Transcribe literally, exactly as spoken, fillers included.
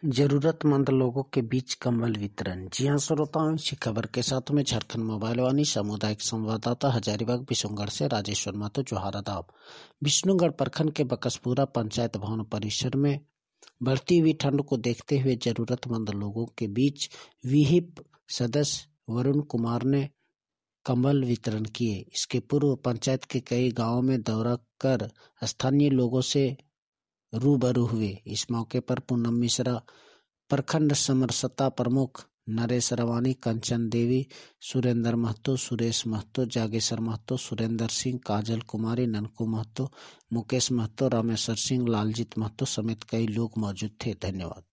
जरूरतमंद लोगों के बीच कंबल वितरण। जी हां श्रोताओं, इसी खबर के साथ में झारखंड मोबाइल वाणी सामुदायिक संवाददाता हजारीबाग विष्णुगढ़ से राजेश्वर महतो जोहार आदाब। विष्णुगढ़ प्रखंड के बकसपुरा पंचायत भवन परिसर में बढ़ती हुई ठंड को देखते हुए जरूरतमंद लोगों के बीच विहिप सदस्य वरुण कुमार ने कंबल वितरण किए। इसके पूर्व पंचायत के कई गाँवों में दौरा कर स्थानीय लोगों से रूबरू हुए। इस मौके पर पूनम मिश्रा, प्रखंड समरसता प्रमुख नरेश रवानी, कंचन देवी, सुरेंद्र महतो, सुरेश महतो, जागेश्वर महतो, सुरेंद्र सिंह, काजल कुमारी, ननकू महतो, मुकेश महतो, रामेश्वर सिंह, लालजीत महतो समेत कई लोग मौजूद थे। धन्यवाद।